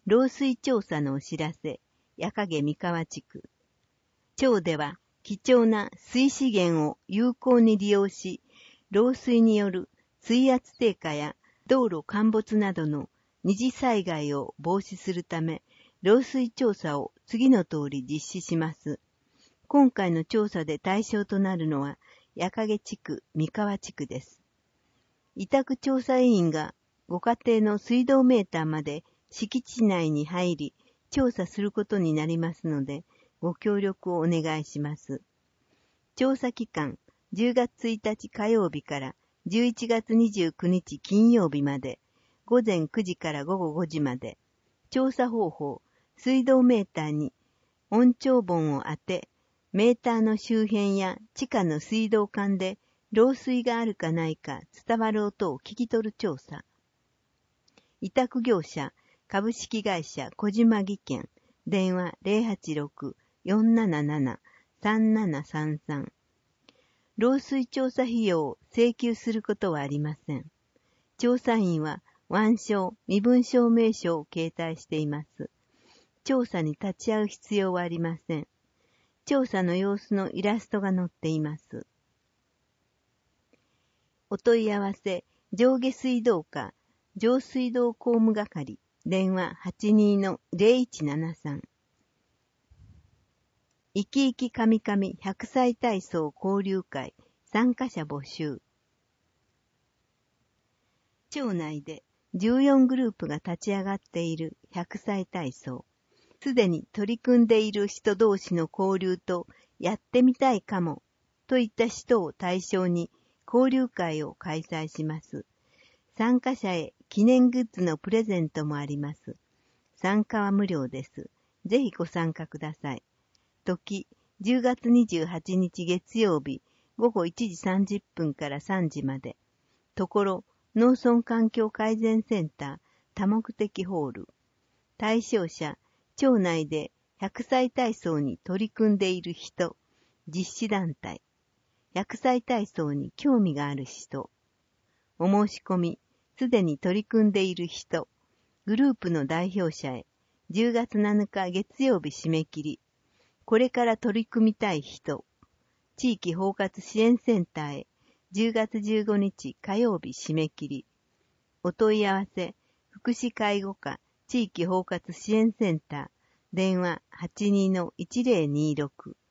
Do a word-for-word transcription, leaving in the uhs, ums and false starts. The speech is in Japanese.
漏水調査のお知らせ、矢影三河地区。町では貴重な水資源を有効に利用し、漏水による水圧低下や道路陥没などの二次災害を防止するため、漏水調査を次の通り実施します。今回の調査で対象となるのは、矢影地区、三河地区です。委託調査委員がご家庭の水道メーターまで敷地内に入り、調査することになりますので、ご協力をお願いします。調査期間、じゅうがつついたち火曜日からじゅういちがつにじゅうくにち金曜日まで、ごぜんくじからごごごじまで。調査方法、水道メーターに音聴盆を当て、メーターの周辺や地下の水道管で漏水があるかないか伝わる音を聞き取る調査。委託業者、株式会社小島技研、電話 ゼロはちろく よんなななな さんななさんさん。漏水調査費用を請求することはありません。調査員は腕章、身分証明書を携帯しています。調査に立ち会う必要はありません。調査の様子のイラストが載っています。お問い合わせ、上下水道課、上水道工務係、電話 はちにーのゼロいちななさん。いきいきかみかみひゃくさい体操交流会、参加者募集。町内でじゅうよんグループが立ち上がっているひゃくさい体操。すでに取り組んでいる人同士の交流と、やってみたいかも、といった人を対象に交流会を開催します。参加者へ記念グッズのプレゼントもあります。参加は無料です。ぜひご参加ください。時、じゅうがつにじゅうはちにち月曜日、ごごいちじさんじゅっぷんからさんじまで。ところ、農村環境改善センター多目的ホール。対象者、町内でひゃくさい体操に取り組んでいる人、実施団体、ひゃくさい体操に興味がある人、お申し込み、すでに取り組んでいる人、グループの代表者へ、じゅうがつなのか月曜日締め切り、これから取り組みたい人、地域包括支援センターへ、じゅうがつじゅうごにち火曜日締め切り。お問い合わせ、福祉介護課地域包括支援センター、電話 はちにーのいちぜろにーろく。